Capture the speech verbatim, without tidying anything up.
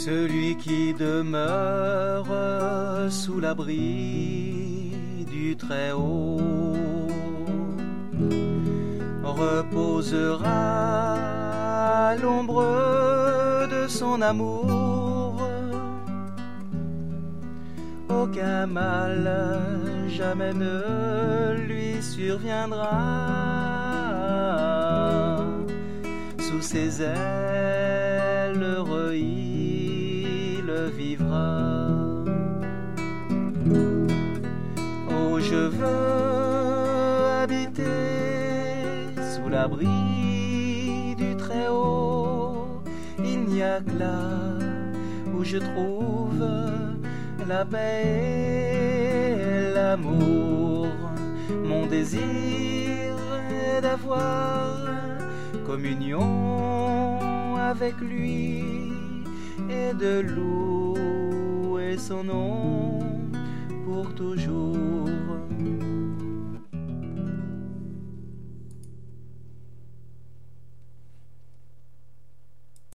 Celui qui demeure sous l'abri du Très-Haut reposera à l'ombre de son amour. Aucun mal jamais ne lui surviendra. Sous ses ailes heureux il vivra. Oh, je veux habiter sous l'abri du Très-Haut. Il n'y a que là où je trouve la paix et l'amour. Mon désir est d'avoir communion avec lui et de louer son nom pour toujours.